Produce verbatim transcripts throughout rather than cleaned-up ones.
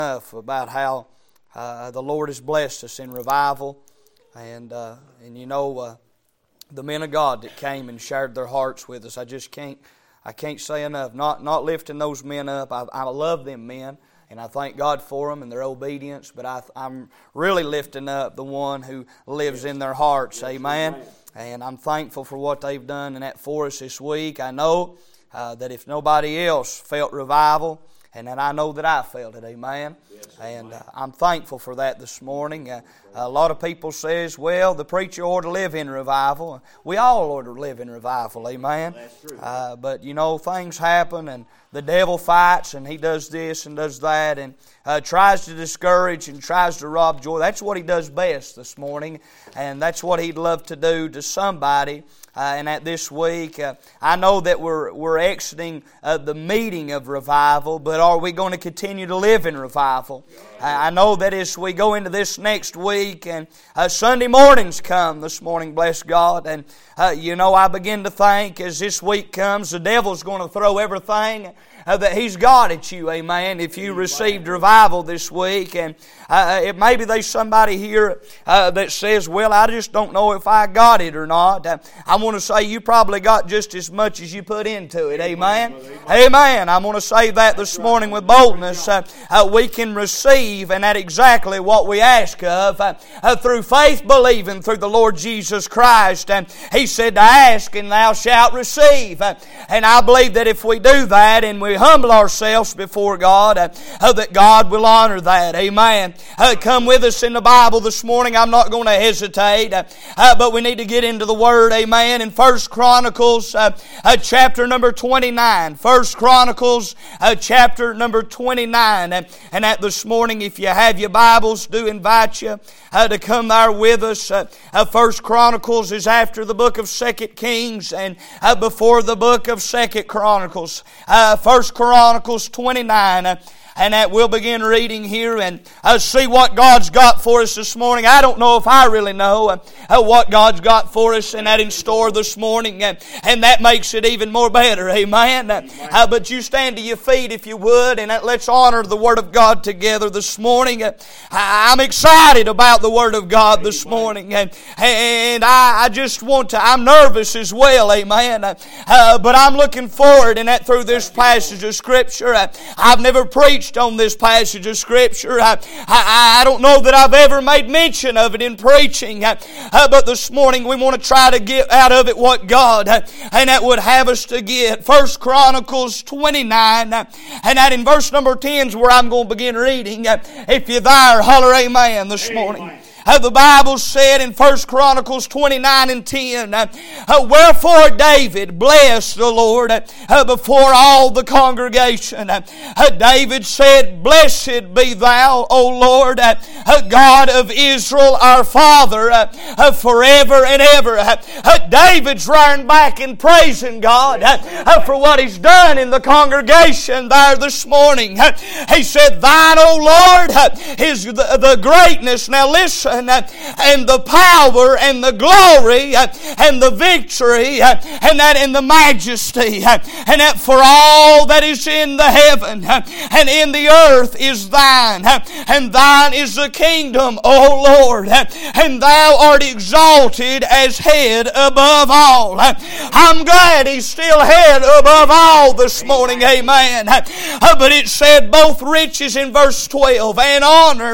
enough about how uh, the Lord has blessed us in revival, and uh, and you know uh, the men of God that came and shared their hearts with us. I just can't I can't say enough. Not not lifting those men up. I, I love them men, and I thank God for them and their obedience. But I, I'm really lifting up the one who lives in their hearts. Amen. And I'm thankful for what they've done and that for us this week. I know uh, that if nobody else felt revival, and that I know that I felt it, amen. Yes, and uh, I'm thankful for that this morning. Uh, a lot of people says, well, the preacher ought to live in revival. We all ought to live in revival, amen. That's true. Uh, but you know, things happen, and the devil fights, and he does this and does that, and uh, tries to discourage and tries to rob joy. That's what he does best this morning, and that's what he'd love to do to somebody. Uh, and at this week, uh, I know that we're we're exiting uh, the meeting of revival, but are we going to continue to live in revival? Uh, I know that as we go into this next week, and uh, Sunday mornings come this morning, bless God, and uh, you know, I begin to think as this week comes, the devil's going to throw everything Uh, that he's got at you, amen, if you received revival this week. And uh, it maybe there's somebody here uh, that says, well, I just don't know if I got it or not. Uh, I want to say you probably got just as much as you put into it, amen. Amen. I want to say that this morning with boldness. Uh, uh, we can receive, and that's exactly what we ask of, uh, uh, through faith believing through the Lord Jesus Christ. And He said to ask and thou shalt receive. Uh, and I believe that if we do that and we We humble ourselves before God, uh, uh, that God will honor that. Amen. Uh, come with us in the Bible this morning. I'm not going to hesitate, uh, uh, but we need to get into the Word. Amen. In First Chronicles uh, uh, chapter number twenty-nine. First Chronicles uh, chapter number twenty-nine. And, and at this morning, if you have your Bibles, do invite you uh, to come there with us. Uh, uh, First Chronicles is after the book of Second Kings and uh, before the book of Second Chronicles. Uh, First Chronicles twenty-nine, uh, and that we'll begin reading here and uh, see what God's got for us this morning. I don't know if I really know uh, uh, what God's got for us and that in store this morning, uh, and that makes it even more better, amen. Uh, uh, but you stand to your feet if you would, and uh, let's honor the Word of God together this morning. Uh, I'm excited about the Word of God this morning, and, and I, I just want to, I'm nervous as well, amen. Uh, uh, but I'm looking forward, and that through this passage of Scripture, uh, I've never preached on this passage of Scripture. I, I, I don't know that I've ever made mention of it in preaching, uh, uh, but this morning we want to try to get out of it what God uh, and that would have us to get. First Chronicles twenty-nine, uh, and that in verse number ten is where I'm going to begin reading. Uh, if you're there, holler amen this morning. Amen. Uh, the Bible said in First Chronicles twenty-nine and ten, uh, uh, wherefore David blessed the Lord uh, uh, before all the congregation. Uh, uh, David said, blessed be thou, O Lord, uh, uh, God of Israel, our Father, uh, uh, forever and ever. Uh, uh, David's running back and praising God uh, uh, for what He's done in the congregation there this morning. Uh, he said, thine, O Lord, uh, is the, the greatness. Now listen, and the power and the glory and the victory and that in the majesty and that for all that is in the heaven and in the earth is thine, and thine is the kingdom, O Lord, and thou art exalted as head above all. I'm glad He's still head above all this morning, amen. But it said both riches in verse twelve and honor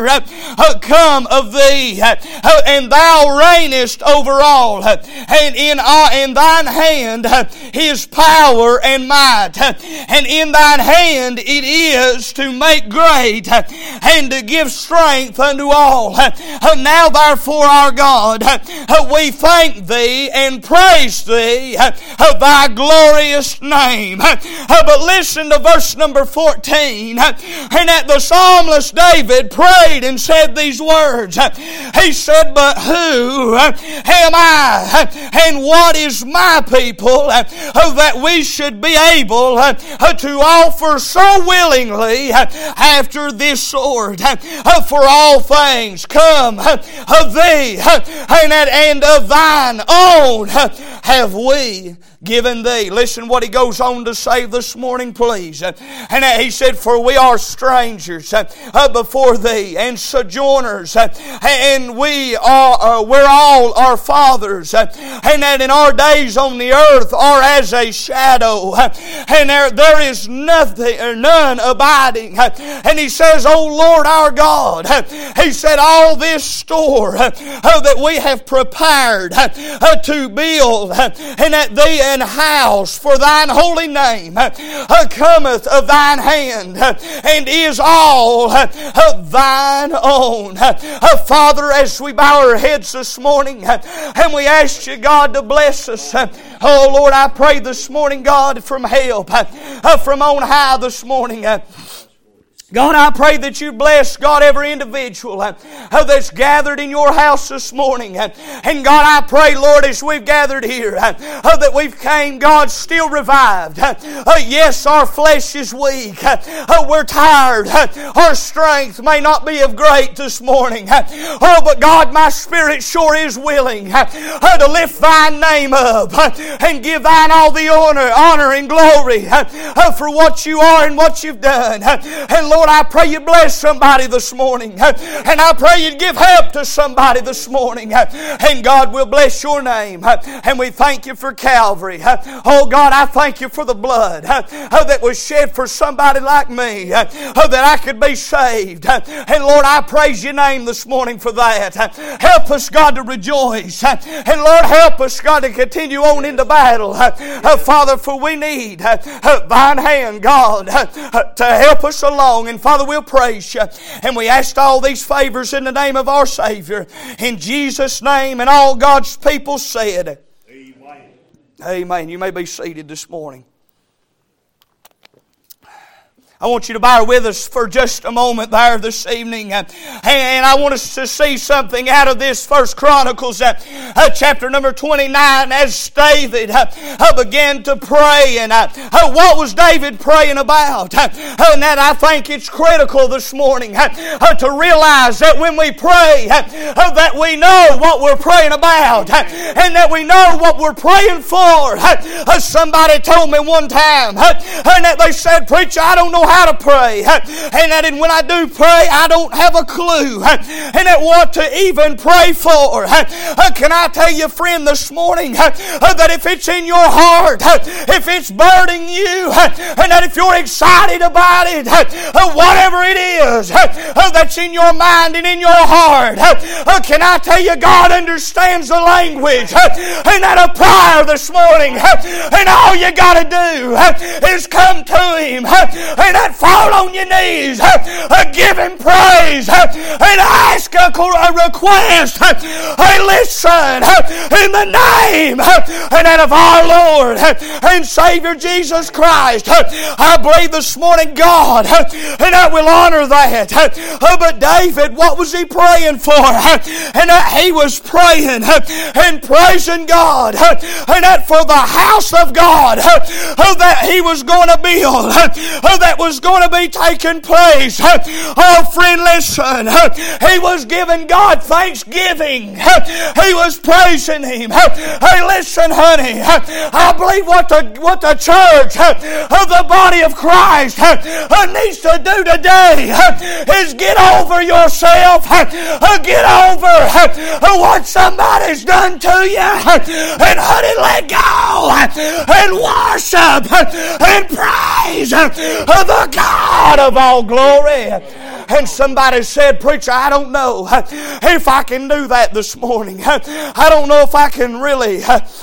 come of thee, and thou reignest over all, and in, uh, in thine hand is power and might, and in thine hand it is to make great and to give strength unto all. Now therefore, our God, we thank thee and praise thee of thy glorious name. But listen to verse number fourteen, and that the psalmist David prayed and said these words. He said, but who am I and what is my people that we should be able to offer so willingly after this sort? For all things come of thee, and of thine own have we given thee. Listen what he goes on to say this morning, please. And he said, for we are strangers before thee and sojourners, and we are, we're all our fathers, and that in our days on the earth are as a shadow, and there, there is nothing or none abiding. And he says, O Lord our God, he said, all this store that we have prepared to build, and that thee an house for thine holy name cometh of thine hand, and is all thine own. Father, as we bow our heads this morning, and we ask you, God, to bless us. Oh Lord, I pray this morning, God, from help, from on high this morning. God, I pray that you bless, God, every individual uh, that's gathered in your house this morning. Uh, and God, I pray, Lord, as we've gathered here, uh, uh, that we've came, God, still revived. Uh, uh, yes, our flesh is weak. Uh, uh, we're tired. Uh, our strength may not be of great this morning. Uh, oh, but God, my spirit sure is willing uh, uh, to lift thine name up uh, and give thine all the honor, honor and glory uh, uh, for what you are and what you've done. Uh, and Lord, Lord, I pray you bless somebody this morning. And I pray you give help to somebody this morning. And God will bless your name. And we thank you for Calvary. Oh God, I thank you for the blood that was shed for somebody like me, that I could be saved. And Lord, I praise your name this morning for that. Help us, God, to rejoice. And Lord, help us, God, to continue on into battle. Father, for we need thine hand, God, to help us along. And Father, we'll praise you. And we ask all these favors in the name of our Savior. In Jesus' name, and all God's people said, Amen. Amen. You may be seated this morning. I want you to bear with us for just a moment there this evening. And I want us to see something out of this First Chronicles uh, uh, chapter number twenty-nine, as David uh, uh, began to pray. And uh, uh, what was David praying about? Uh, and that I think it's critical this morning uh, uh, to realize that when we pray, uh, uh, that we know what we're praying about, uh, and that we know what we're praying for. Uh, uh, somebody told me one time, uh, and that they said, "Preacher, I don't know how to pray, and that when I do pray, I don't have a clue, and that what to even pray for." Can I tell you, friend, this morning, that if it's in your heart, if it's burning you, and that if you're excited about it, whatever it is that's in your mind and in your heart, can I tell you, God understands the language, and that a prayer this morning, and all you got to do is come to Him, and that fall on your knees, give Him praise, and ask a request. Hey, listen, in the name and of our Lord and Savior Jesus Christ, I believe this morning, God, and I will honor that. But David, what was he praying for? And he was praying and praising God, and that for the house of God that he was going to build, that was going to be taking place. Oh, friend, listen. He was giving God thanksgiving. He was praising Him. Hey, listen, honey. I believe what the what the church of the body of Christ needs to do today is get over yourself. Get over what somebody's done to you, and honey, let go and worship and praise the God of all glory. And somebody said, "Preacher, I don't know if I can do that this morning. I don't know if I can really..."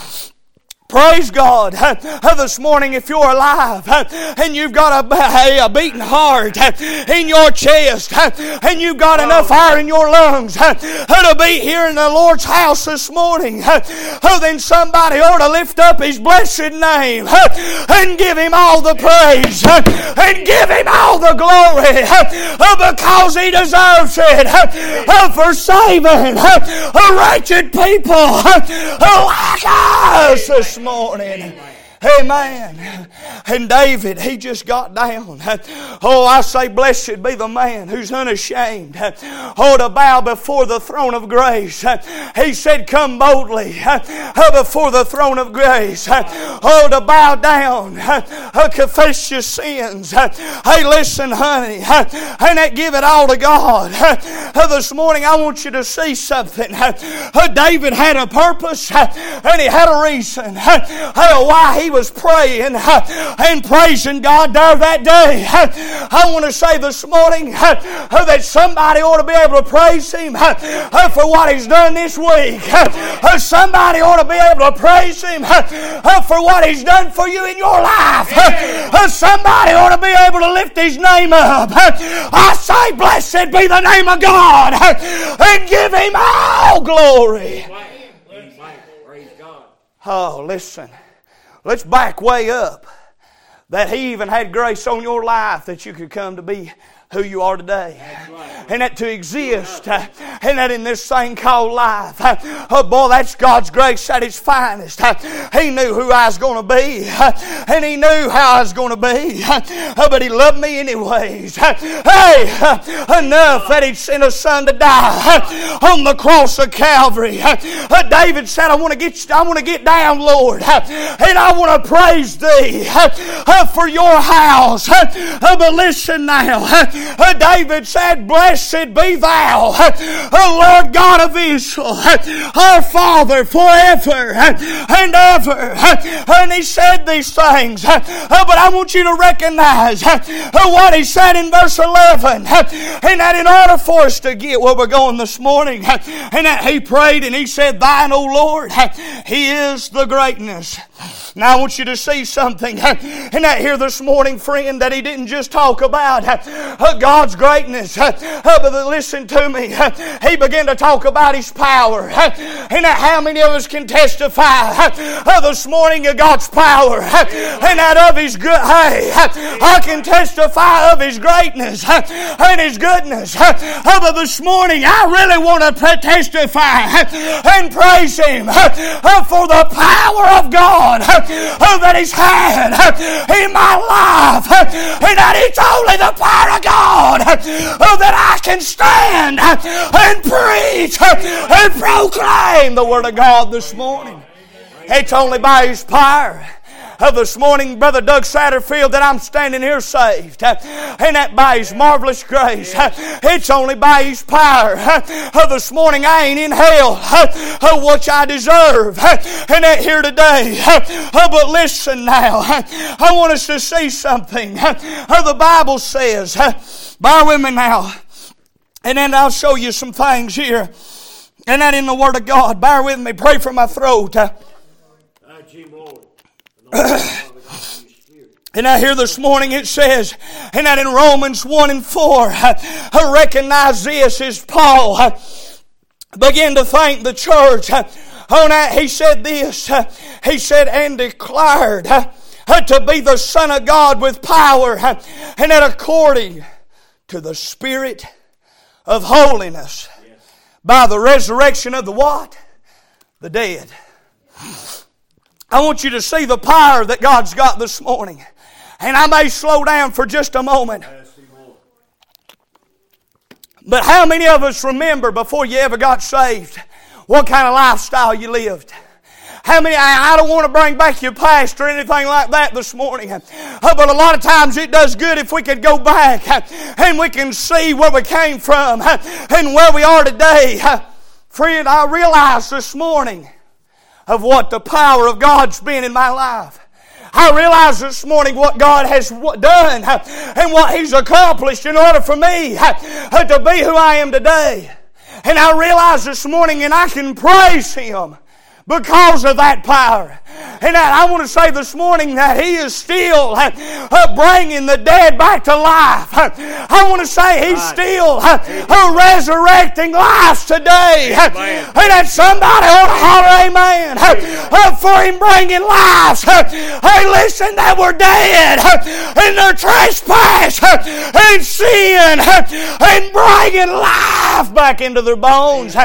Praise God. This morning, if you're alive and you've got a, a beating heart in your chest and you've got enough air in your lungs to be here in the Lord's house this morning, then somebody ought to lift up His blessed name and give Him all the praise and give Him all the glory, because He deserves it for saving a wretched people like us this morning. Amen. And David, he just got down. Oh, I say, blessed be the man who's unashamed. Oh, to bow before the throne of grace. He said, come boldly before the throne of grace. Oh, to bow down, confess your sins. Hey, listen, honey, and that give it all to God. This morning, I want you to see something. David had a purpose, and he had a reason why he was praying and praising God there that day. I want to say this morning that somebody ought to be able to praise Him for what He's done this week. Somebody ought to be able to praise Him for what He's done for you in your life. Somebody ought to be able to lift His name up. I say, blessed be the name of God, and give Him all glory. Oh, listen. Let's back way up. That He even had grace on your life that you could come to be who you are today. Right. And that to exist, uh, and that in this thing called life. Uh, oh boy, that's God's grace at its finest. Uh, he knew who I was going to be, uh, and He knew how I was going to be, uh, but He loved me anyways. Uh, hey, uh, enough that He sent His Son to die uh, on the cross of Calvary. Uh, uh, David said, I want to get I want to get down, Lord, uh, and I want to praise Thee uh, uh, for your house. Uh, uh, but listen now, uh, Uh, David said, blessed be thou, uh, Lord God of Israel, uh, our Father forever uh, and ever. Uh, and he said these things, uh, uh, but I want you to recognize uh, uh, what he said in verse eleven, uh, and that in order for us to get where we're going this morning, uh, and that he prayed and he said, thine, O Lord, uh, He is the greatness. Now I want you to see something, uh, and that here this morning, friend, that he didn't just talk about uh, God's greatness, uh, but listen to me, uh, he began to talk about His power, uh, and uh, how many of us can testify uh, this morning of God's power, uh, and that of His good, hey, uh, I can testify of His greatness uh, and His goodness, uh, but this morning I really want to testify uh, and praise Him uh, for the power of God uh, that He's had uh, in my life, uh, and that it's only the power of God Oh, that I can stand and preach and proclaim the Word of God this morning. It's only by His power. Uh, this morning, Brother Doug Satterfield, that I'm standing here saved. Uh, and that by His marvelous grace. Uh, it's only by His power. Uh, uh, this morning, I ain't in hell, uh, uh, which I deserve. Uh, and that here today. Uh, uh, but listen now. Uh, I want us to see something. Uh, uh, the Bible says, uh, bear with me now. And then I'll show you some things here. And that in the Word of God. Bear with me. Pray for my throat. Uh, And I hear this morning it says, and that in Romans one and four, I recognize this as Paul uh, began to thank the church. Uh, on that he said this, uh, he said, and declared uh, uh, to be the Son of God with power, uh, and that according to the Spirit of holiness, yes, by the resurrection of the what? The dead. I want you to see the power that God's got this morning. And I may slow down for just a moment. But how many of us remember before you ever got saved what kind of lifestyle you lived? How many, I don't want to bring back your past or anything like that this morning. But a lot of times it does good if we could go back and we can see where we came from and where we are today. Friend, I realize this morning of what the power of God's been in my life. I realize this morning what God has done and what He's accomplished in order for me to be who I am today. And I realize this morning, and I can praise Him because of that power. And I want to say this morning that He is still bringing the dead back to life. I want to say He's still resurrecting lives today. And that somebody ought to holler amen for Him bringing lives. Hey, listen, that we're dead in their trespass and sin and bringing life back into their bones.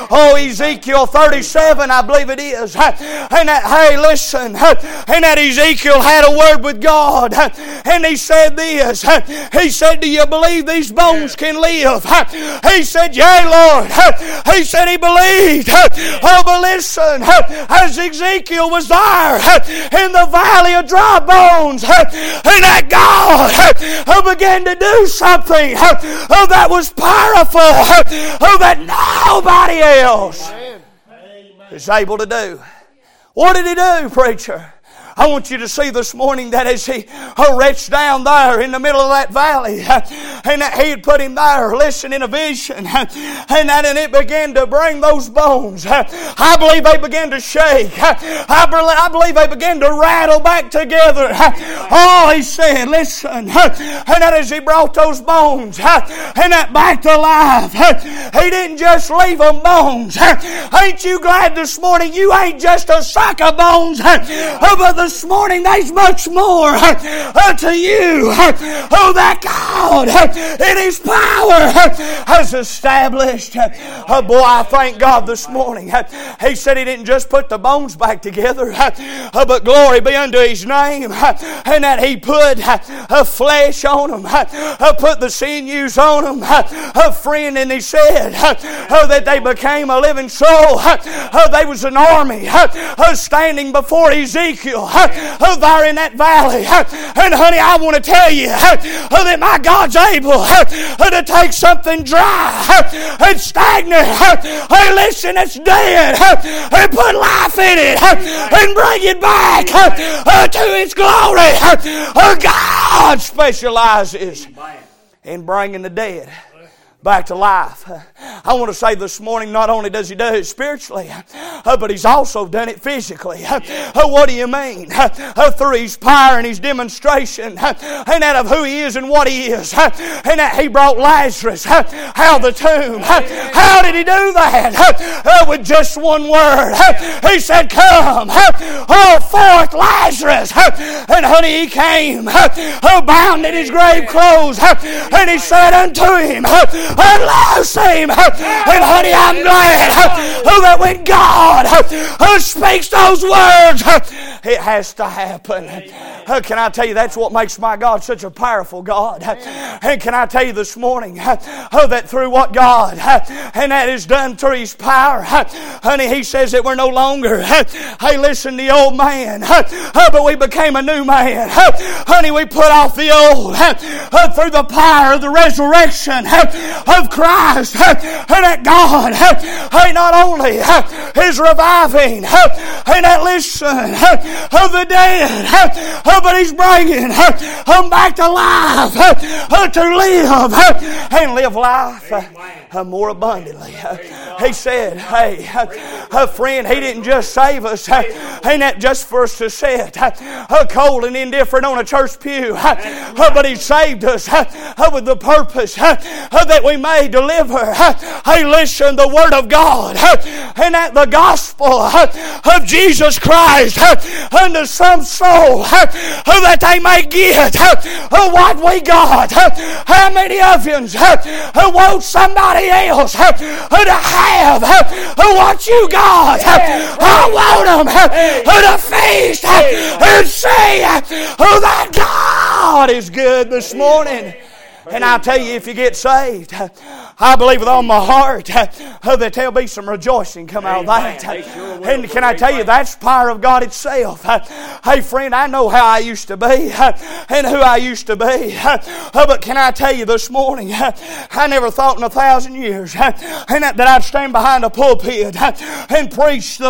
Oh, Ezekiel thirty-seven, I believe it is. And that, hey, listen, and that Ezekiel had a word with God, and he said this. He said, do you believe these bones can live? He said, yea, Lord. He said he believed. Oh, but listen, as Ezekiel was there in the valley of dry bones, and that God began to do something that was powerful, that nobody else is able to do. What did he do, preacher? I want you to see this morning that as he reached down there in the middle of that valley, and that he had put him there, listen, in a vision, and that and it began to bring those bones. I believe they began to shake. I believe they began to rattle back together. Oh, he said, listen, and that as he brought those bones and that back to life, he didn't just leave them bones. Ain't you glad this morning you ain't just a sack of bones, but the this morning there's much more unto you. Oh, that God in His power has established. Oh, boy, I thank God this morning. He said He didn't just put the bones back together, but glory be unto His name, and that He put a flesh on them, put the sinews on them, a friend, and He said that they became a living soul. They was an army standing before Ezekiel there in that valley. And honey, I want to tell you that my God's able to take something dry and stagnant, hey listen, it's dead, and put life in it and bring it back to its glory. God specializes in bringing the dead back to life. I want to say this morning, not only does He do it spiritually, but He's also done it physically. What do you mean? Through His power and His demonstration, and that of who He is and what He is, and that He brought Lazarus out of the tomb. How did He do that? With just one word. He said, come, oh, forth Lazarus. And honey, He came, bound in His grave clothes, and He said unto him, unloose him. And honey, I'm glad that when God speaks those words, it has to happen. Can I tell you, that's what makes my God such a powerful God. And can I tell you this morning that through what God and that is done through His power, honey, He says that we're no longer, hey listen, the old man, but we became a new man. Honey, we put off the old through the power of the resurrection of Christ, and that God, hey, not only is reviving, and that listen of the dead, but He's bringing them back to life, to live and live life more abundantly. He said, hey, a friend, He didn't just save us, ain't that just for us to sit cold and indifferent on a church pew, but He saved us with the purpose that we may deliver, hey listen, the Word of God, and that the gospel of Jesus Christ unto some soul, that they may get what we got. How many of you want somebody else to have what you got? I want them to feast and see that God is good this morning. And I'll tell you, if you get saved, I believe with all my heart that there'll be some rejoicing come out of that. And can I tell you, that's power of God itself. Hey friend, I know how I used to be and who I used to be. But can I tell you this morning, I never thought in a thousand years that I'd stand behind a pulpit and preach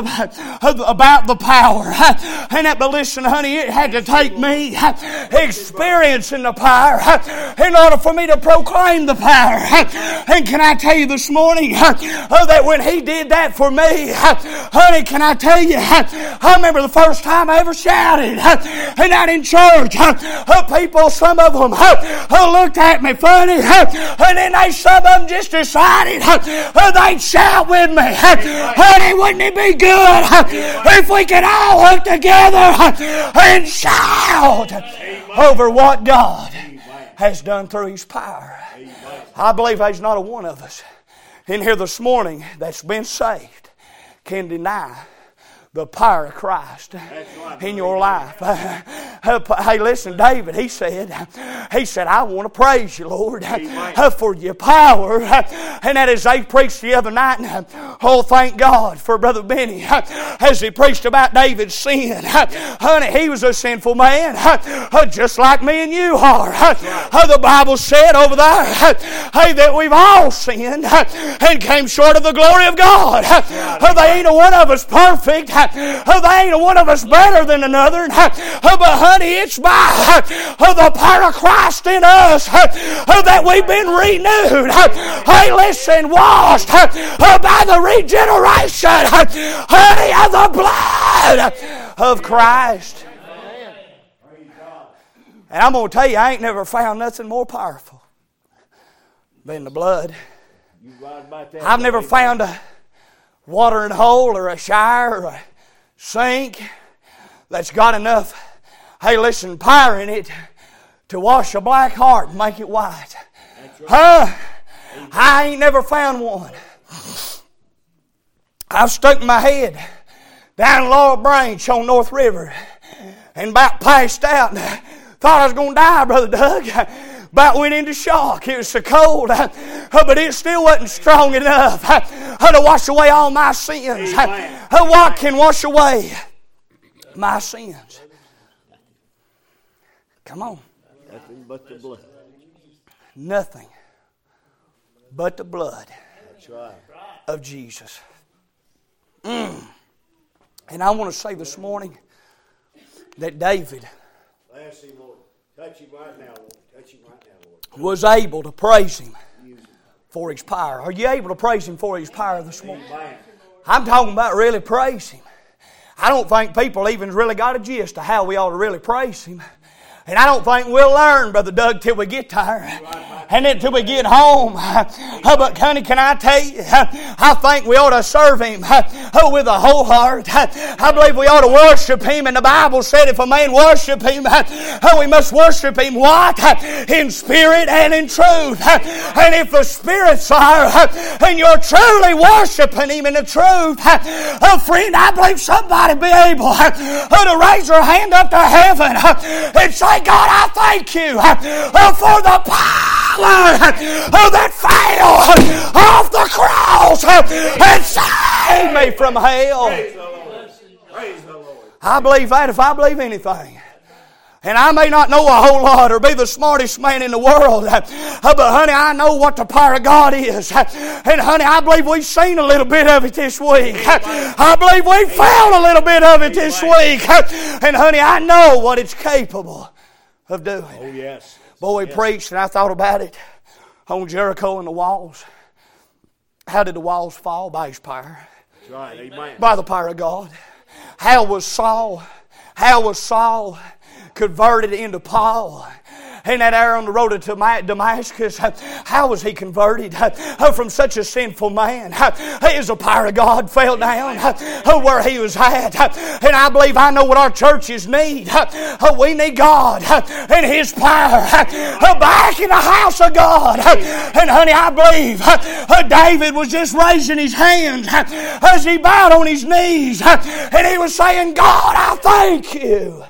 about the power. And that, but listen, honey, it had to take me experiencing the power in order for me to proclaim the power. And can I tell you this morning uh, that when He did that for me, uh, honey, can I tell you, uh, I remember the first time I ever shouted, uh, and out in church, uh, uh, people, some of them uh, uh, looked at me funny, uh, and then they, some of them just decided uh, uh, they'd shout with me. Uh, honey, wouldn't it be good uh, if we could all hook together uh, and shout over what God has done through His power? I believe there's not a one of us in here this morning that's been saved can deny the power of Christ in your life. Hey, listen, David, he said, he said, I want to praise you, Lord, for your power. And that as they preached the other night, oh, thank God for Brother Benny, as he preached about David's sin. Honey, he was a sinful man, just like me and you are. The Bible said over there, hey, that we've all sinned and came short of the glory of God. There ain't a one of us perfect. Oh, there ain't one of us better than another. Oh, but honey, it's by oh, the power of Christ in us oh, that we've been renewed. Hey, listen, washed oh, by the regeneration honey, of the blood of Christ. And I'm going to tell you, I ain't never found nothing more powerful than the blood. I've never found a watering hole or a shower or a sink that's got enough, hey, listen, power in it to wash a black heart and make it white. Right. Huh? I ain't never found one. I've stuck my head down in Laurel Branch on North River and about passed out. Thought I was going to die, Brother Doug. About went into shock. It was so cold. But it still wasn't strong enough to wash away all my sins. Amen. What can wash away my sins? Come on. Nothing but the blood. Nothing but the blood That's right. of Jesus. Mm. And I want to say this morning that David Bless him, Lord. Touch him right now, Lord. Touch him right now, Lord. Was able to praise Him for His power. Are you able to praise Him for His power this morning? I'm talking about really praise Him. I don't think people even really got a gist of how we ought to really praise Him. And I don't think we'll learn, Brother Doug, till we get there. And then till we get home. But honey, can I tell you, I think we ought to serve Him with a whole heart. I believe we ought to worship Him. And the Bible said if a man worship Him, we must worship Him what? In spirit and in truth. And if the Spirit's there, and you're truly worshiping Him in the truth, oh friend, I believe somebody be able to raise their hand up to heaven and say, God, I thank you for the power that fell off the cross and saved me from hell. Praise the Lord. Praise the Lord. I believe that if I believe anything. And I may not know a whole lot or be the smartest man in the world, but honey, I know what the power of God is. And honey, I believe we've seen a little bit of it this week. I believe we felt a little bit of it this week. And honey, I know what it's capable of doing. Oh, yes. Boy, we yes. preached and I thought about it on Jericho and the walls. How did the walls fall? By His power. That's right. Amen. By the power of God. How was Saul? How was Saul converted into Paul? And that hour on the road to Damascus, how was he converted from such a sinful man? As the power of God fell down where he was at. And I believe I know what our churches need. We need God and His power back in the house of God. And honey, I believe David was just raising his hands as he bowed on his knees. And he was saying, God, I thank you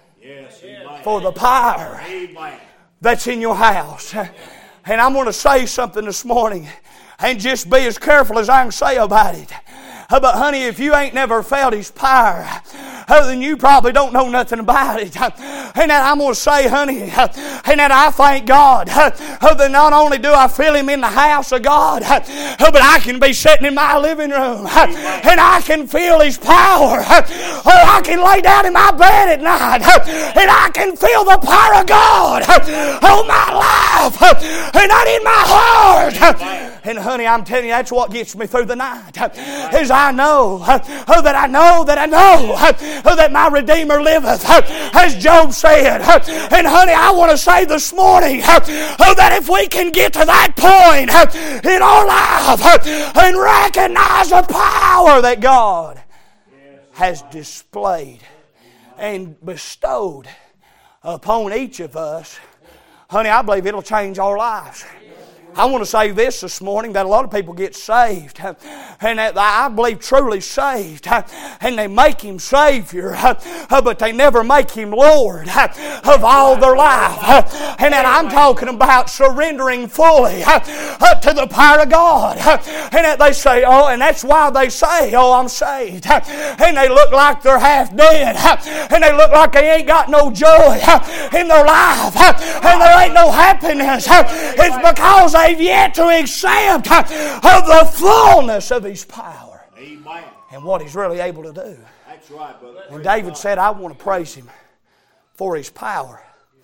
for the power that's in your house. And I'm going to say something this morning and just be as careful as I can say about it. But honey, if you ain't never felt His power, then you probably don't know nothing about it. And that I'm going to say, honey, and that I thank God that not only do I feel Him in the house of God, but I can be sitting in my living room and I can feel His power. Or I can lay down in my bed at night and I can feel the power of God on my life and not in my heart. And honey, I'm telling you, that's what gets me through the night. Is I know, oh, that I know, that I know, oh, that my Redeemer liveth, as Job said. And honey, I want to say this morning, oh, that if we can get to that point in our life and recognize the power that God has displayed and bestowed upon each of us, honey, I believe it'll change our lives. I want to say this this morning, that a lot of people get saved, and that I believe truly saved, and they make Him Savior, but they never make Him Lord of all their life. And that I'm talking about surrendering fully to the power of God. And that they say, oh, and that's why they say, oh, I'm saved. And they look like they're half dead, and they look like they ain't got no joy in their life, and there ain't no happiness. It's because they've yet to accept of the fullness of His power. Amen. And what He's really able to do. That's right, brother. And David said, I want to praise Him for His power.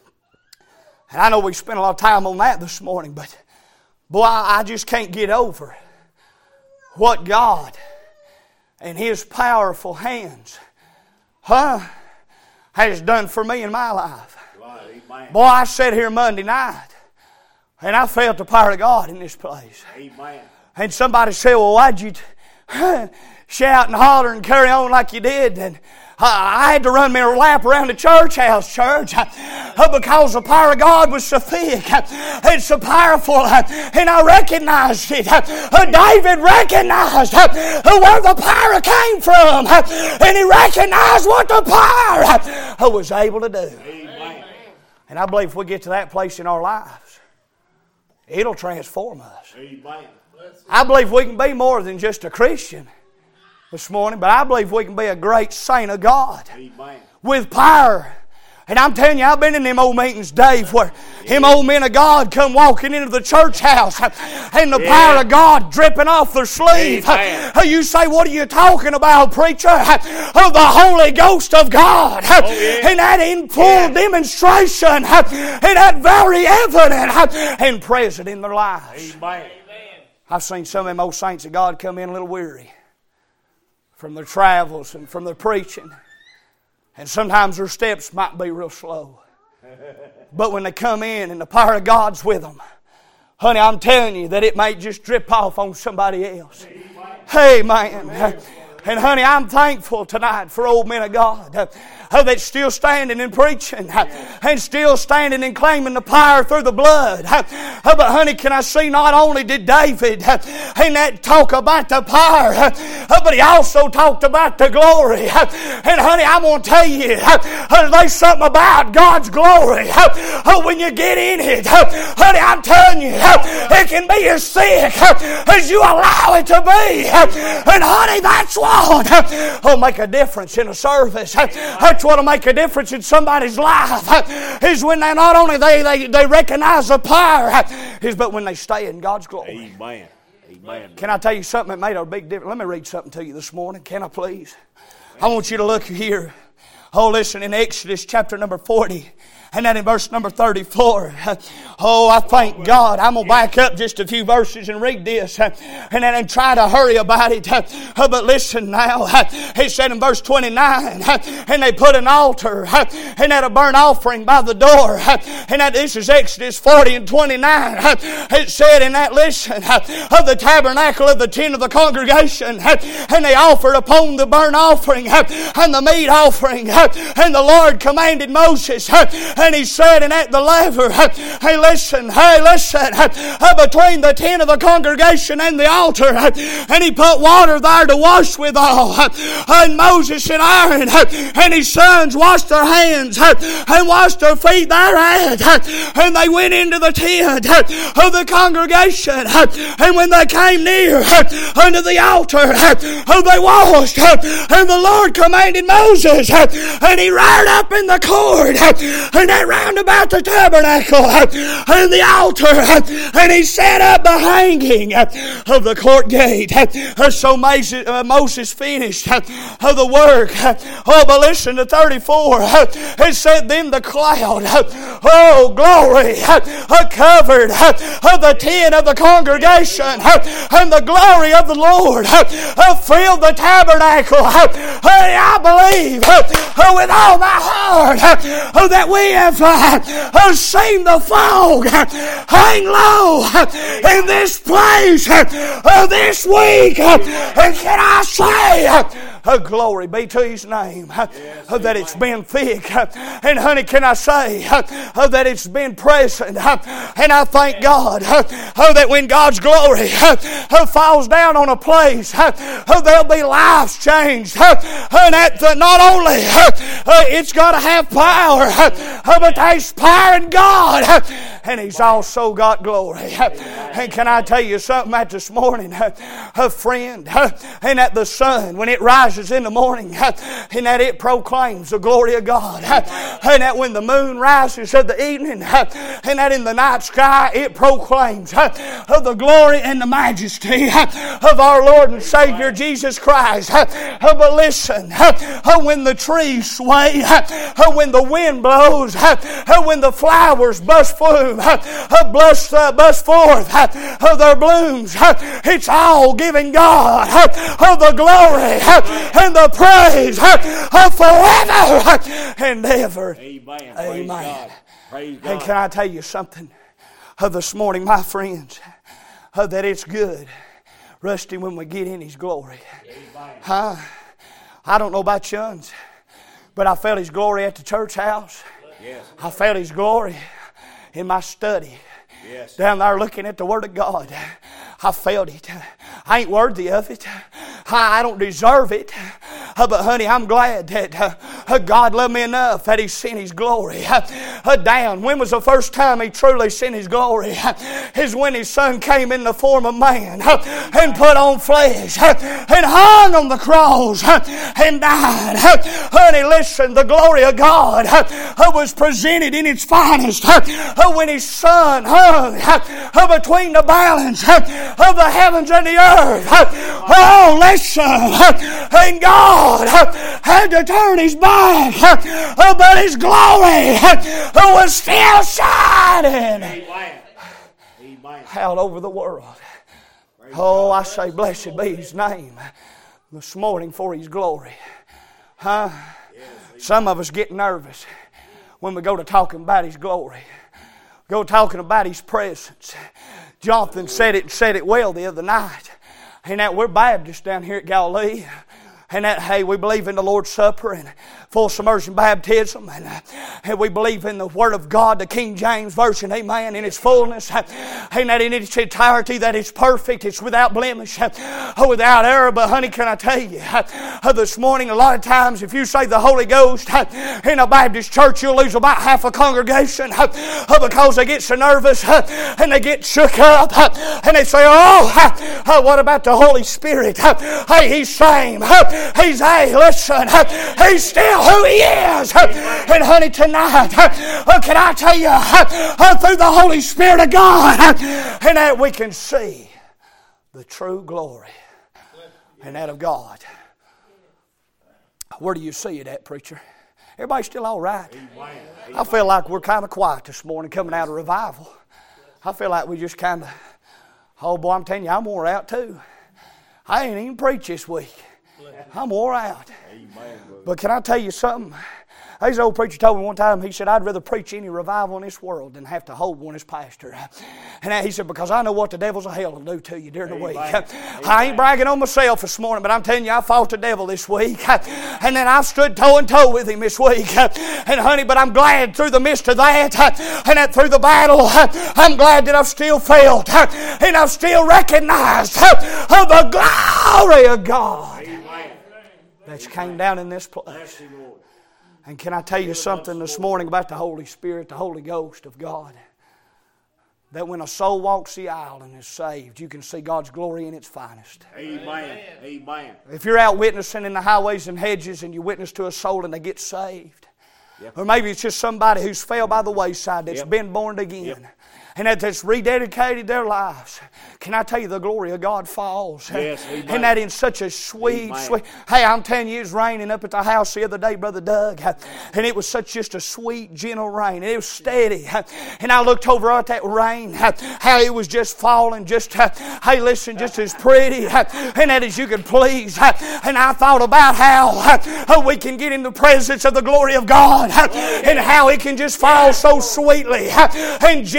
And I know we spent a lot of time on that this morning, but boy, I just can't get over what God and His powerful hands, huh, has done for me in my life. Right, boy, I sat here Monday night, and I felt the power of God in this place. Amen. And somebody said, well, why'd you shout and holler and carry on like you did? And I had to run me a lap around the church house, church, because the power of God was so thick and so powerful, and I recognized it. David recognized where the power came from, and he recognized what the power was able to do. Amen. And I believe if we get to that place in our lives, it'll transform us. Amen. I believe we can be more than just a Christian this morning, but I believe we can be a great saint of God. Amen. With power. And I'm telling you, I've been in them old meetings, Dave, where them old men of God come walking into the church house and the yeah. power of God dripping off their sleeve. Amen. You say, what are you talking about, preacher? Of the Holy Ghost of God. Oh, yeah. And that in full yeah. demonstration, and that very evident and present in their lives. Amen. I've seen some of them old saints of God come in a little weary from their travels and from their preaching. And sometimes their steps might be real slow. But when they come in and the power of God's with them, honey, I'm telling you that it may just drip off on somebody else. Hey, man. And honey, I'm thankful tonight for old men of God uh, that's still standing and preaching uh, and still standing and claiming the power through the blood. Uh, but honey, can I see not only did David uh, and that talk about the power, uh, but he also talked about the glory. Uh, and honey, I'm going to tell you, uh, there's something about God's glory. Uh, uh, when you get in it, uh, honey, I'm telling you, uh, it can be as thick uh, as you allow it to be. Uh, and honey, that's what will make a difference in a service. That's what will make a difference in somebody's life. Is when they not only they, they, they recognize the power, is but when they stay in God's glory. Amen. Amen. Can I tell you something that made a big difference? Let me read something to you this morning. Can I please? I want you to look here. Oh, listen, in Exodus chapter number forty. And then in verse number thirty-four, oh, I thank God. I'm going to back up just a few verses and read this. And then and try to hurry about it. But listen now. It said in verse twenty-nine, and they put an altar and had a burnt offering by the door. And that this is Exodus forty and twenty-nine. It said in that, listen, of the tabernacle of the tent of the congregation. And they offered upon the burnt offering and the meat offering. And the Lord commanded Moses, and he said, and at the laver, hey, listen, hey, listen, between the tent of the congregation and the altar, and he put water there to wash withal. And Moses and Aaron and his sons washed their hands and washed their feet thereat. And they went into the tent of the congregation. And when they came near unto the altar, they washed. And the Lord commanded Moses, and he ran up in the court, and that round about the tabernacle and the altar, and he set up the hanging of the court gate. So Moses finished the work. Oh, but listen to thirty-four. It said, then the cloud, oh glory, covered the tent of the congregation, and the glory of the Lord filled the tabernacle. I believe with all my heart that we have uh, seen the fog hang low in this place uh, this week. And can I say Oh, glory be to His name. Yes, oh, that it's been thick. And honey, can I say oh, that it's been present. And I thank God oh, that when God's glory oh, falls down on a place, oh, there'll be lives changed. And that not only oh, it's got to have power, oh, but there's power in God. And He's also got glory. And can I tell you something at this morning? A friend, and that the sun, when it rises in the morning, and that it proclaims the glory of God. And that when the moon rises of the evening, and that in the night sky, it proclaims of the glory and the majesty of our Lord and Savior Jesus Christ. But listen, when the trees sway, when the wind blows, when the flowers bust bloom, bust, bust forth their blooms, it's all giving God the glory and the praise forever and ever. Amen. Amen. Praise God. Praise God. And can I tell you something this morning, my friends, that it's good, Rusty, when we get in His glory. Huh? I don't know about yuns, but I felt His glory at the church house. Yes. I felt His glory in my study. Yes. Down there looking at the Word of God. I felt it. I ain't worthy of it. I don't deserve it. But honey, I'm glad that God loved me enough that He sent His glory down. When was the first time He truly sent His glory? Is when His Son came in the form of man and put on flesh and hung on the cross and died. Honey, listen, the glory of God was presented in its finest when His Son hung between the balance of the heavens and the earth. Oh, listen, and God had to turn His back, but His glory was still shining out over the world. Oh, I say, blessed be His name this morning for His glory. Huh? Some of us get nervous when we go to talking about His glory. Go talking about His presence. Jonathan said it said it well the other night. And that we're Baptists down here at Galilee. And that, hey, we believe in the Lord's Supper and full submersion baptism. And, uh, and we believe in the Word of God, the King James Version, amen, in its fullness. And that in its entirety, that it's perfect, it's without blemish, uh, without error. But honey, can I tell you, uh, this morning, a lot of times, if you say the Holy Ghost uh, in a Baptist church, you'll lose about half a congregation uh, uh, because they get so nervous uh, and they get shook up. Uh, and they say, oh, uh, uh, what about the Holy Spirit? Uh, hey, He's same. Uh, He's, hey, listen, He's still who He is. And honey, tonight, can I tell you, through the Holy Spirit of God, and that we can see the true glory and that of God. Where do you see it at, preacher? Everybody still all right? I feel like we're kind of quiet this morning coming out of revival. I feel like we just kind of, oh boy, I'm telling you, I'm wore out too. I ain't even preached this week. I'm wore out. But can I tell you something? There's an old preacher told me one time, he said, I'd rather preach any revival in this world than have to hold one as pastor. And he said, because I know what the devil's of hell will do to you during the week. I ain't bragging on myself this morning, but I'm telling you, I fought the devil this week. And then I've stood toe and toe with him this week. And honey, but I'm glad through the midst of that, and that through the battle, I'm glad that I've still felt, and I've still recognized the glory of God that's came down in this place. And can I tell you something this morning about the Holy Spirit, the Holy Ghost of God? That when a soul walks the aisle and is saved, you can see God's glory in its finest. Amen. Amen. If you're out witnessing in the highways and hedges and you witness to a soul and they get saved, yep. Or maybe it's just somebody who's fell by the wayside that's yep. been born again. Yep. And that's rededicated their lives. Can I tell you the glory of God falls? Yes, and that in such a sweet, amen. sweet... Hey, I'm telling you, it was raining up at the house the other day, Brother Doug. And it was such just a sweet, gentle rain. And it was steady. And I looked over at that rain, how it was just falling, just, hey, listen, just as pretty and that as you could please. And I thought about how we can get in the presence of the glory of God and how it can just fall so sweetly and gentle upon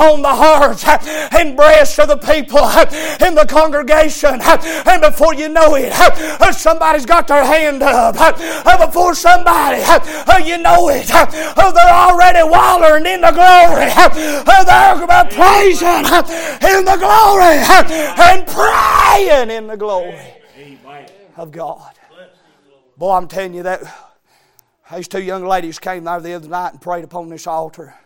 upon the hearts and breasts of the people in the congregation. And before you know it, somebody's got their hand up. Before somebody, you know it, they're already wallowing in the glory. They're praising in the glory and praying in the glory of God. Boy, I'm telling you that these two young ladies came there the other night and prayed upon this altar.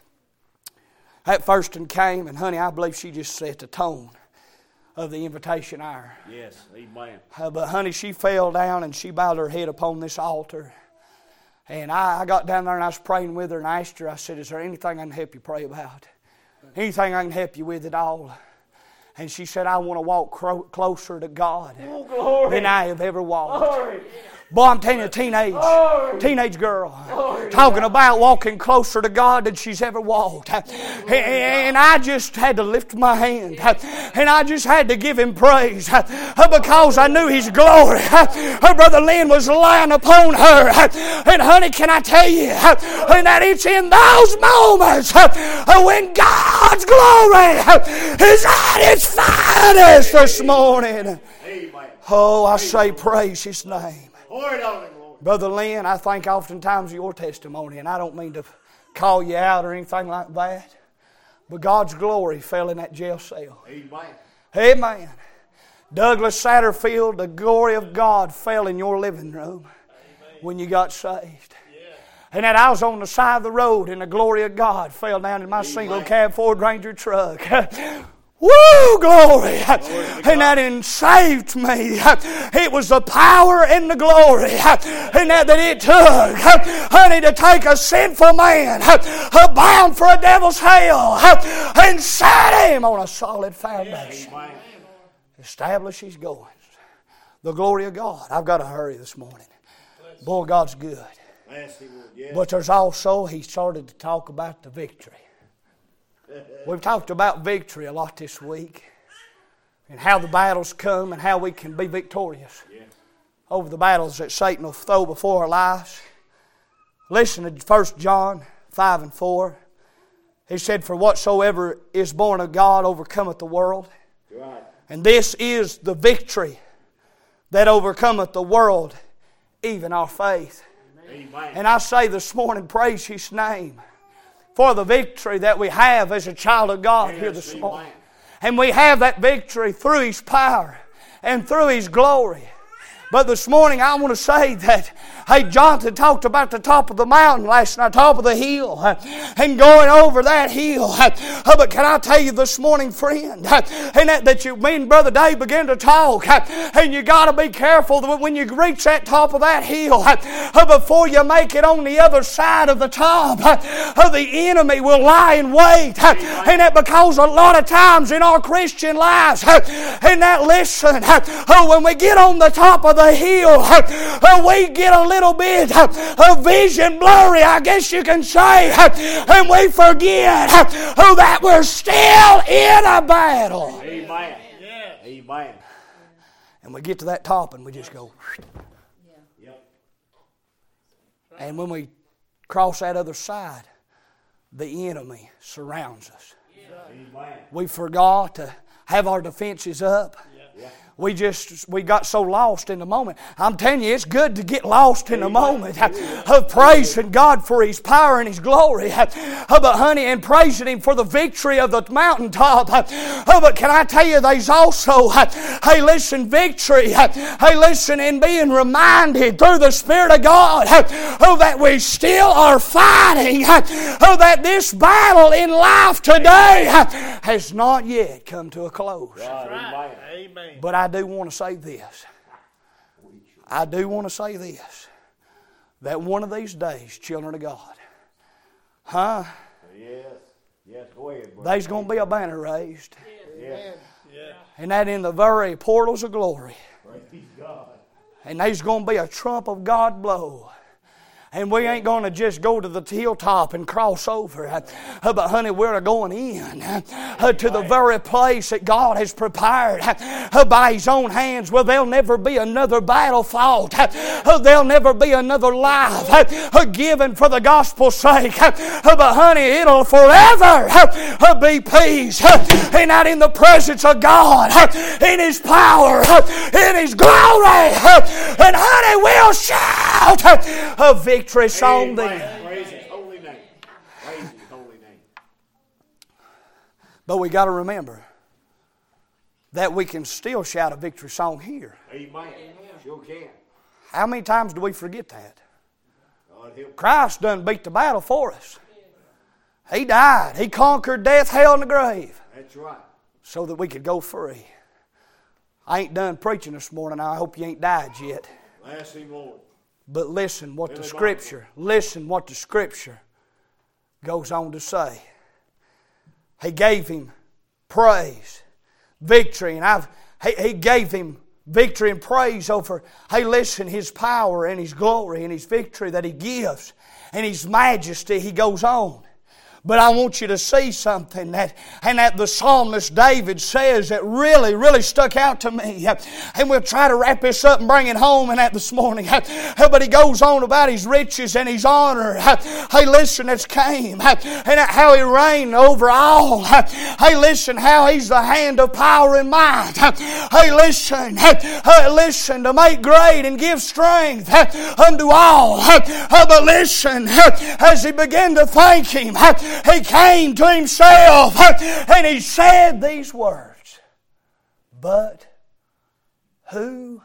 That first one came, and honey, I believe she just set the tone of the invitation hour. Yes, amen. Uh, but honey, she fell down and she bowed her head upon this altar. And I, I got down there and I was praying with her and I asked her, I said, is there anything I can help you pray about? Anything I can help you with at all? And she said, I want to walk cro- closer to God oh, than I have ever walked. Glory. Boy, I'm telling you, a teenage, teenage girl talking about walking closer to God than she's ever walked. And I just had to lift my hand. And I just had to give Him praise because I knew His glory. Her Brother Lynn was lying upon her. And honey, can I tell you that it's in those moments when God's glory is at its finest this morning. Oh, I say praise His name. Brother Lynn, I think oftentimes of your testimony, and I don't mean to call you out or anything like that, but God's glory fell in that jail cell. Amen. Amen. Douglas Satterfield, the glory of God fell in your living room when you got saved. And that I was on the side of the road and the glory of God fell down in my single cab Ford Ranger truck. Woo, glory. And that and saved me. It was the power and the glory and that, that it took, honey, to take a sinful man bound for a devil's hell and set him on a solid foundation. Establish his goings. The glory of God. I've got to hurry this morning. Boy, God's good. But there's also, He started to talk about the victory. We've talked about victory a lot this week and how the battles come and how we can be victorious over the battles that Satan will throw before our lives. Listen to First John five and four. He said, for whatsoever is born of God overcometh the world. Right. And this is the victory that overcometh the world, even our faith. Amen. And I say this morning, praise His name for the victory that we have as a child of God yes, here this morning. And we have that victory through His power and through His glory. But this morning I want to say that, hey, Jonathan talked about the top of the mountain last night, top of the hill, and going over that hill. But can I tell you this morning, friend, and that, that you, me and Brother Dave began to talk, and you got to be careful that when you reach that top of that hill, before you make it on the other side of the top, the enemy will lie in wait. And that because a lot of times in our Christian lives, and that listen, when we get on the top of the hill, we get a little bit of vision blurry, I guess you can say, and we forget that we're still in a battle. Amen. Amen. And we get to that top and we just go. And when we cross that other side, the enemy surrounds us. We forgot to have our defenses up. We just, we got so lost in the moment. I'm telling you, it's good to get lost in the moment of praising God for His power and His glory. But honey, and praising Him for the victory of the mountaintop. But can I tell you, there's also, hey listen, victory. Hey listen, in being reminded through the Spirit of God that we still are fighting. That this battle in life today has not yet come to a close. Right. Amen. But I do want to say this. I do want to say this. That one of these days, children of God, huh? Yes. Yes, go ahead, brother. There's going to be a banner raised. Yes. Yeah. And that in the very portals of glory. Praise God. And there's going to be a trump of God blow. And we ain't going to just go to the hilltop and cross over. Uh, but honey, we're going in uh, to the very place that God has prepared uh, by His own hands, where there'll never be another battle fought. Uh, there'll never be another life uh, given for the gospel's sake. Uh, but honey, it'll forever uh, be peace. Uh, and not in the presence of God, uh, in His power, uh, in His glory. Uh, and honey, we'll shout uh, a victory. Victory song then. Praise His holy name. Praise His holy name. But we got to remember that we can still shout a victory song here. Amen. Sure can. How many times do we forget that? God help. Christ done beat the battle for us. He died. He conquered death, hell, and the grave. That's right. So that we could go free. I ain't done preaching this morning. I hope you ain't died yet. Bless Him, Lord. But listen what the Scripture, listen what the Scripture goes on to say. He gave him praise, victory, and I've he, he gave him victory and praise over, hey listen, His power and His glory and His victory that He gives and His majesty. He goes on. But I want you to see something that, and that the psalmist David says that really, really stuck out to me. And we'll try to wrap this up and bring it home in that this morning. But he goes on about His riches and His honor. Hey, listen, that's came. And how He reigned over all. Hey, listen, how He's the hand of power and might. Hey, listen, hey, listen, to make great and give strength unto all. But listen, as he began to thank Him, he came to himself and he said these words, "But who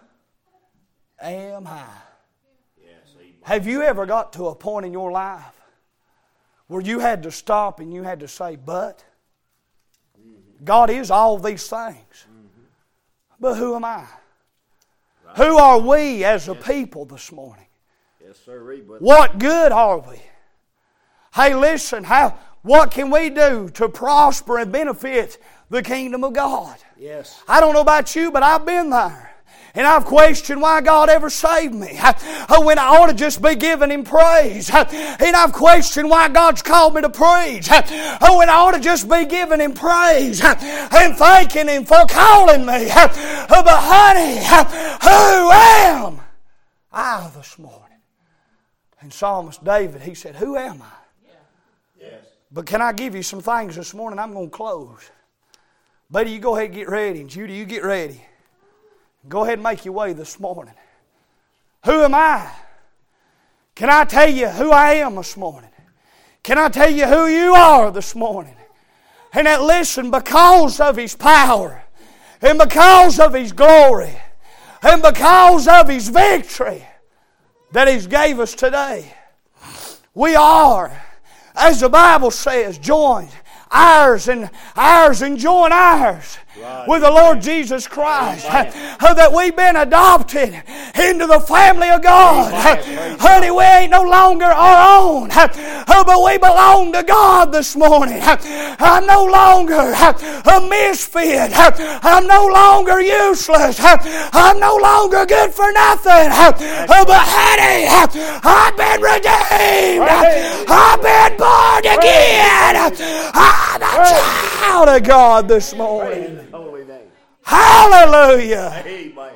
am I?" Yes, Have you ever got to a point in your life where you had to stop and you had to say, but? Mm-hmm. God is all these things. Mm-hmm. But who am I? Right. Who are we as a yes. people this morning? Yes, sir. What good are we? Hey, listen, how, what can we do to prosper and benefit the kingdom of God? Yes. I don't know about you, but I've been there. And I've questioned why God ever saved me. When I ought to just be giving Him praise. And I've questioned why God's called me to preach. When I ought to just be giving Him praise. And thanking Him for calling me. But honey, who am I this morning? And Psalmist David, he said, who am I? Yes. But can I give you some things this morning? I'm going to close. Buddy, you go ahead and get ready. And Judy, you get ready. Go ahead and make your way this morning. Who am I? Can I tell you who I am this morning? Can I tell you who you are this morning? And that listen, because of His power, and because of His glory, and because of His victory that He's gave us today, we are, as the Bible says, joined ours and ours and join ours right. with the Lord Jesus Christ. Uh, that we've been adopted into the family of God. Uh, honey, we ain't no longer our own, uh, but we belong to God this morning. Uh, I'm no longer uh, a misfit. Uh, I'm no longer useless. Uh, I'm no longer good for nothing. Uh, uh, but honey, uh, I've been redeemed. Uh, I've been born again. Uh, I'm a child of God this morning. Hallelujah.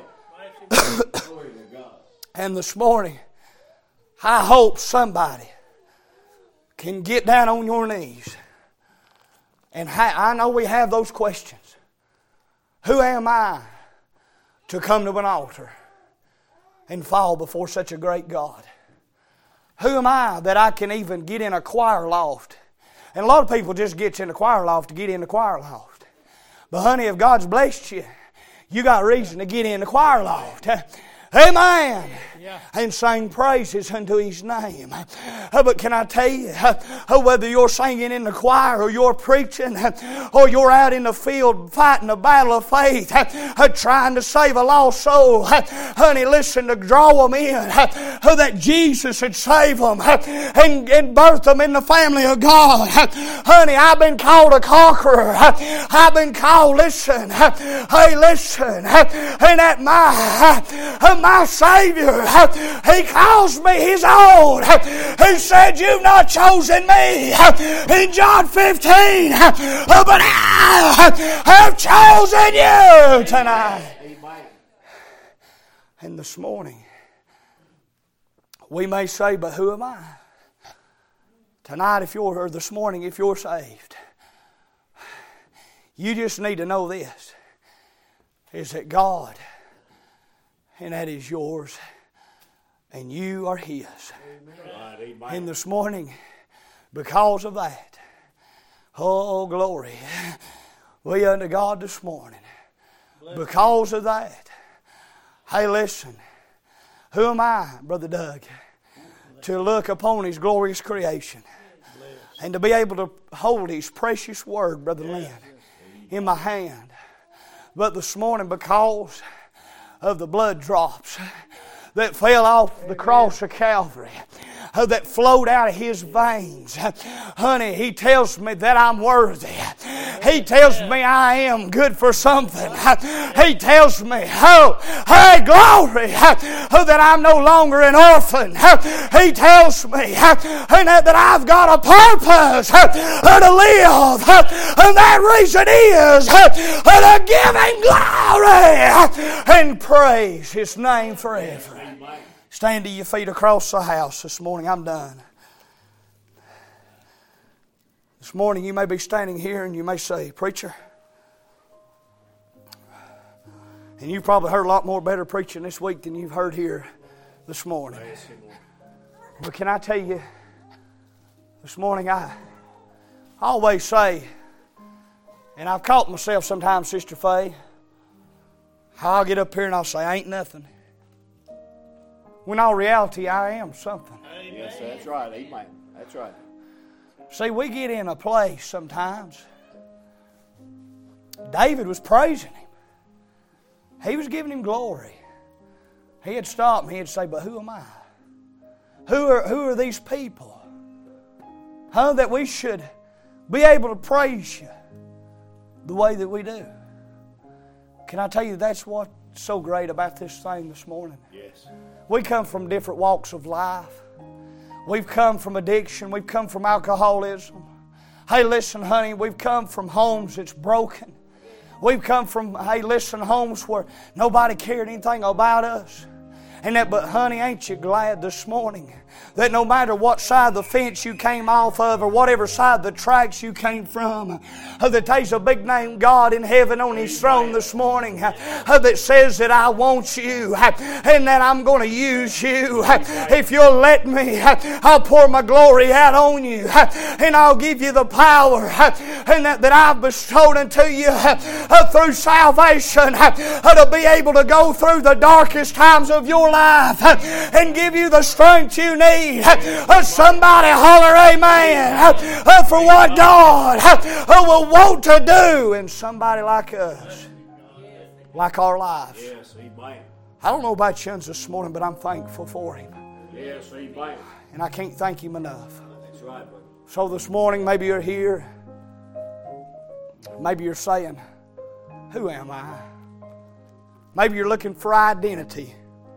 And this morning, I hope somebody can get down on your knees. And ha- I know we have those questions. Who am I to come to an altar and fall before such a great God? Who am I that I can even get in a choir loft? And a lot of people just get in the choir loft to get in the choir loft. But honey, if God's blessed you, you got reason to get in the choir loft. Amen. Yeah. And sing praises unto His name. Uh, but can I tell you, uh, whether you're singing in the choir or you're preaching uh, or you're out in the field fighting a battle of faith, uh, uh, trying to save a lost soul, uh, honey, listen, to draw them in, uh, that Jesus had saved them and, and birthed them in the family of God. Honey, I've been called a conqueror. I've been called, listen, hey, listen, and that my, my Savior, He calls me His own. He said, you've not chosen me in John fifteen, but I have chosen you tonight. And this morning, we may say, but who am I? Tonight, if you're, or this morning, if you're saved, you just need to know this, is that God, and that is yours, and you are His. Amen. And this morning, because of that, oh glory, we unto God this morning. Because of that, hey, listen, who am I, Brother Doug, to look upon His glorious creation and to be able to hold His precious word, Brother Lynn, in my hand. But this morning, because of the blood drops that fell off the cross of Calvary, that flowed out of His veins, honey, He tells me that I'm worthy. He tells me I am good for something. He tells me, oh, hey, glory, oh, that I'm no longer an orphan. He tells me that I've got a purpose to live. And that reason is to give Him glory and praise His name forever. Stand to your feet across the house this morning. I'm done. This morning you may be standing here and you may say, preacher, and you've probably heard a lot more better preaching this week than you've heard here this morning. But can I tell you, this morning I always say, and I've caught myself sometimes, Sister Faye, I'll get up here and I'll say, I ain't nothing. When all reality, I am something. Yes, that's right. Amen. That's right. See, we get in a place sometimes. David was praising Him. He was giving Him glory. He'd stop and he'd say, but who am I? Who are, who are these people? Huh? That we should be able to praise You the way that we do. Can I tell you that's what's so great about this thing this morning? Yes. We come from different walks of life. We've come from addiction. We've come from alcoholism. Hey, listen, honey, we've come from homes that's broken. We've come from, hey, listen, homes where nobody cared anything about us. And that, but honey, ain't you glad this morning that no matter what side of the fence you came off of or whatever side of the tracks you came from, uh, that there's a big name God in heaven on His throne this morning uh, uh, that says that I want you uh, and that I'm going to use you. Uh, if you'll let me, uh, I'll pour my glory out on you uh, and I'll give you the power uh, and that, that I've bestowed unto you uh, uh, through salvation uh, uh, to be able to go through the darkest times of your life uh, and give you the strength you need. Uh, somebody holler amen uh, uh, for what God uh, will want to do in somebody like us, like our lives. Yes, amen. I don't know about you this morning, but I'm thankful for Him. Yes, amen. And I can't thank Him enough. That's right, brother. So this morning, maybe you're here. Maybe you're saying, who am I? Maybe you're looking for identity.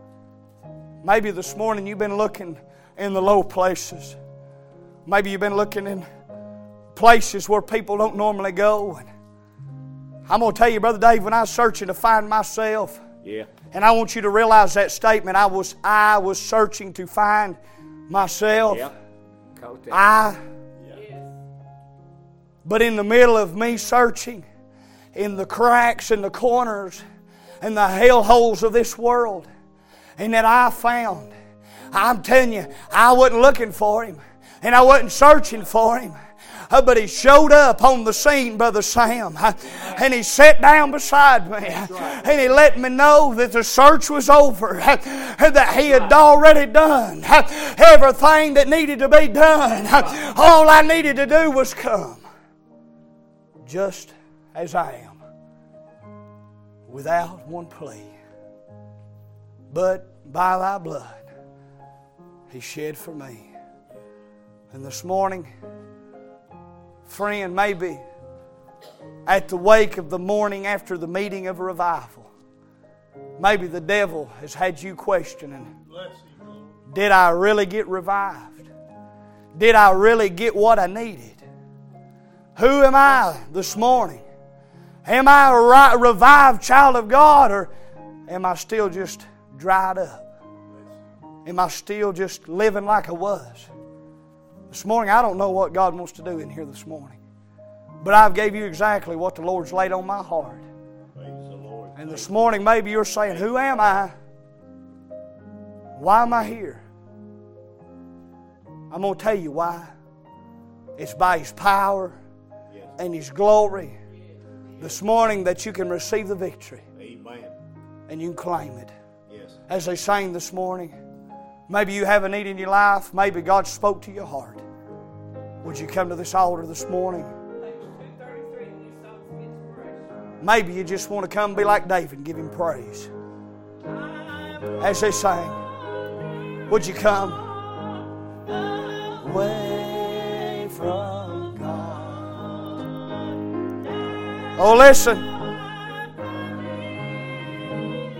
Maybe this morning you've been looking in the low places. Maybe you've been looking in places where people don't normally go. And I'm going to tell you, Brother Dave, when I was searching to find myself, yeah. And I want you to realize that statement, I was I was searching to find myself. Yeah. I. Yeah. But in the middle of me searching, in the cracks and the corners and the hellholes of this world, and that I found, I'm telling you, I wasn't looking for Him, and I wasn't searching for Him. Uh, but He showed up on the scene, Brother Sam, uh, and He sat down beside me, uh, and He let me know that the search was over, uh, and that He had already done uh, everything that needed to be done. Uh, all I needed to do was come, just as I am, without one plea. But by Thy blood He shed for me. And this morning, friend, maybe at the wake of the morning after the meeting of revival, maybe the devil has had you questioning, did I really get revived? Did I really get what I needed? Who am I this morning? Am I a revived child of God, or am I still just dried up? Am I still just living like I was? This morning, I don't know what God wants to do in here this morning. But I've gave you exactly what the Lord's laid on my heart. And this morning, maybe you're saying, who am I? Why am I here? I'm going to tell you why. It's by His power and His glory this morning that you can receive the victory. Amen. And you can claim it. Yes. As they sang this morning, maybe you have a need in your life. Maybe God spoke to your heart. Would you come to this altar this morning? Maybe you just want to come and be like David and give Him praise. As they sang, would you come? Away from God. Oh, listen.